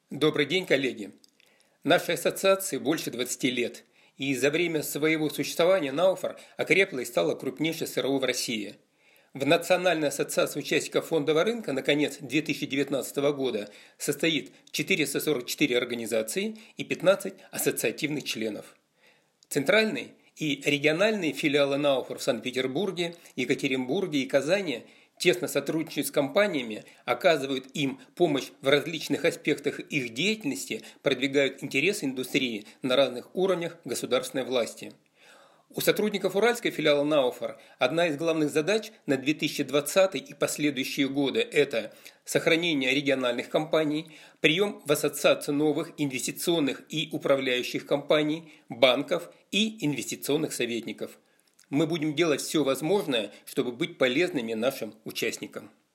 Добрый день, коллеги! Нашей ассоциации больше 20 лет, и за время своего существования Науфор окрепла и стала крупнейшей СРО в России. В Национальной ассоциации участников фондового рынка на конец 2019 года состоит 444 организации и 15 ассоциативных членов. Центральные и региональные филиалы Науфор в Санкт-Петербурге, Екатеринбурге и Казани тесно сотрудничают с компаниями, оказывают им помощь в различных аспектах их деятельности, продвигают интересы индустрии на разных уровнях государственной власти. У сотрудников Уральской филиала Науфор одна из главных задач на 2020 и последующие годы – это сохранение региональных компаний, прием в ассоциацию новых инвестиционных и управляющих компаний, банков и инвестиционных советников. Мы будем делать все возможное, чтобы быть полезными нашим участникам.